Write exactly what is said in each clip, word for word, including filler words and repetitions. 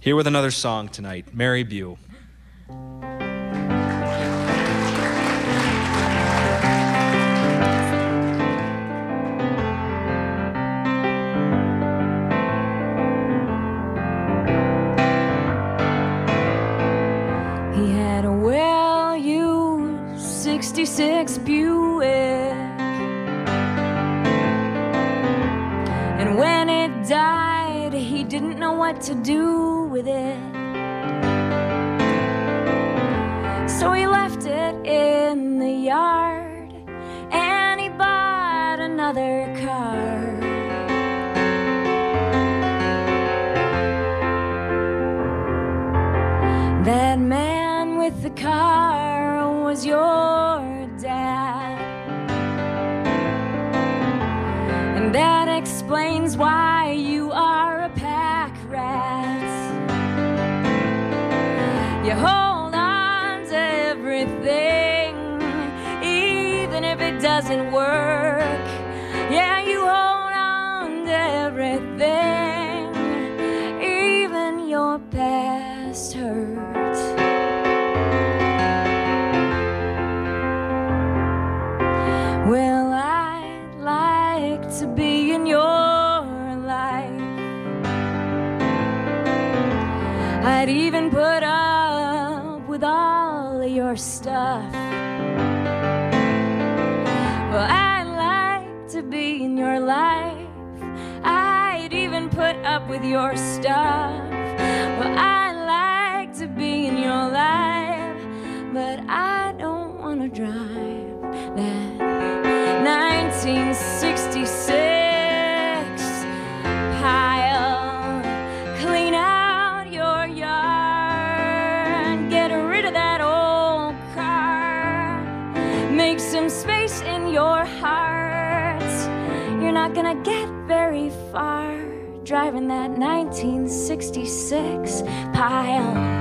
Here with another song tonight, Mary Bew. He had a well-used sixty-six Buick, and when it died, he didn't know what to do with it. So he left it in the yard, and he bought another car. That man with the car was your dad, and that explains why you are a pack rat. You hold on to everything, even if it doesn't work. Yeah, you hold on to everything, even your past hurt. Well, I'd like to be in your life. I'd even put up with all of your stuff. Well, I'd like to be in your life. I'd even put up with your stuff. Well, I'd like to be in your life, but I don't want to drive that nineteen sixty-six pile. Clean out your yard, get rid of that old car, make some space in your heart. You're not gonna get very far driving that nineteen sixty-six pile.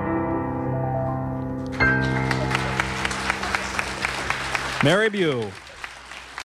Mary Bew.